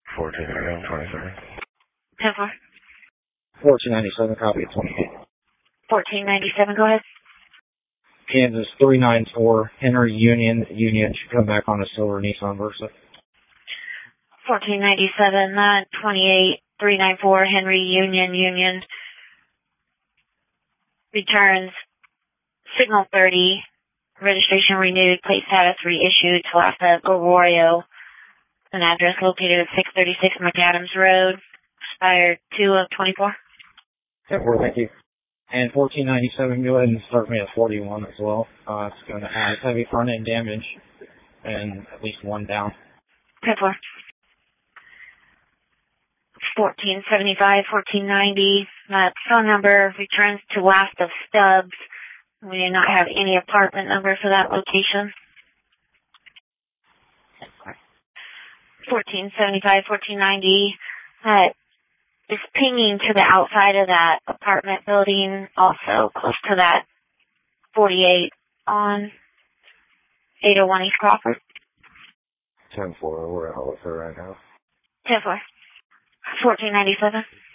1497. 10-4. 1497, copy of 28. 1497, go ahead. Kansas 394, Henry Union. Union should come back on a silver Nissan Versa. 1497, 28, 394, Henry Union. Returns, signal 30, registration renewed, plate status reissued, Tulsa, Arroyo, an address located at 636 McAdams Road, expired 2/24. 10-4, thank you. And 1497, go ahead and start me at 41 as well. It's going to have heavy front end damage and at least one down. 10-4. 1475, 1490, phone number returns to last of Stubbs. We do not have any apartment number for that location. 1475, 1490, is pinging to the outside of that apartment building, also close to that 48 on 801 East Crawford. 10-4, we're at Hollister right now. 10-4. 1497.